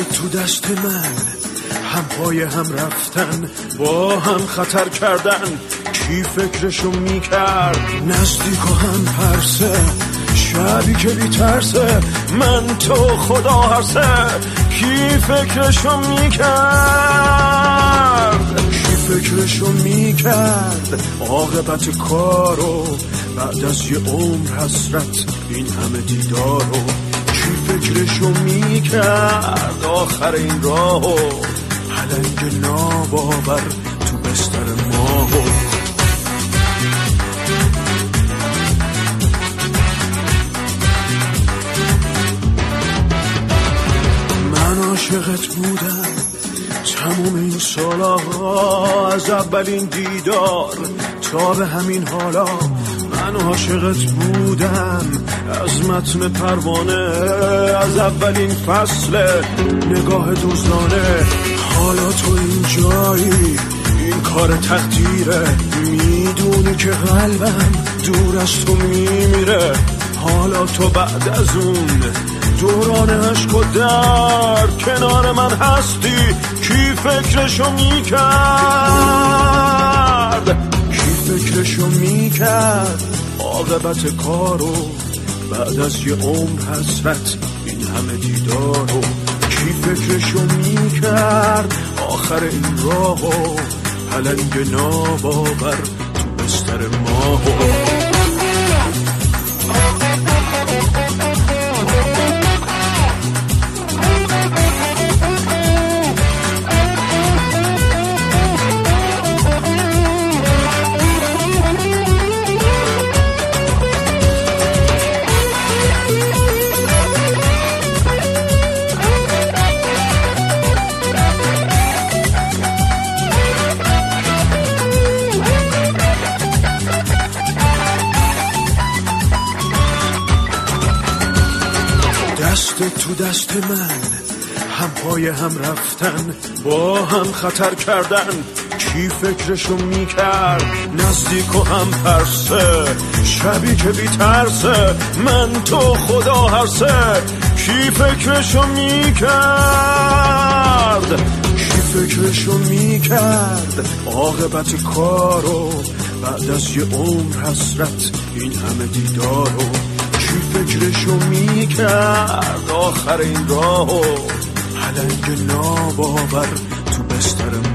تو دست من، هم پای هم رفتن، با هم خطر کردن. کی فکرشو میکرد نزدیک و هم پرسه، شبی که بی ترسه، من تو خدا هرسه. کی فکرشو میکرد، کی فکرشو میکرد عاقبت کارو، بعد از یه عمر حسرت این همه دیدارو. کی فکرشو میکرد آخر این راهو، پلنگ ناباور تو بستر ماهو. من عاشقت بودم تموم این سالها، از اولین دیدار تا به همین حالا. من عاشقت بودم از متن پروانه، از اولین فصل نگاه دزدانه. حالا تو این جایی، این کار تقدیره، میدونی که قلبم دور از تو میمیره. حالا تو بعد از اون دوران عشق و درد کنار من هستی. کی فکرشو میکرد، کی فکرشو میکرد عاقبت کارو، بعد از یه عمر حسرت این همه دیدارو. کی فکرشو میکرد آخر این راهو، پلنگ ناباور تو بستر ماهو. دست تو دست من، هم پای هم رفتن، با هم خطر کردن. کی فکرشو میکرد نزدیک و هم پرسه، شبی که بی ترسه، من تو خدا هرسه. کی فکرشو میکرد، کی فکرشو میکرد عاقبت کارو، بعد از یه عمر حسرت این همه دیدارو. کی فکرشو میکرد آخر این راهو، پلنگ ناباور تو بستر